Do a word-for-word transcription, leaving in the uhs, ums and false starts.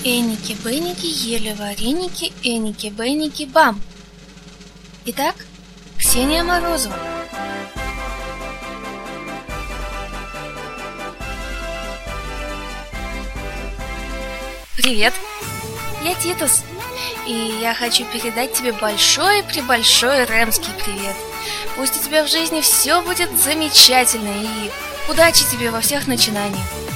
Эники-беники ели вареники, эники-беники-бам! Итак, Ксения Морозова. Привет, я Титус, и я хочу передать тебе большой-пребольшой рэмский привет. Пусть у тебя в жизни все будет замечательно, и удачи тебе во всех начинаниях.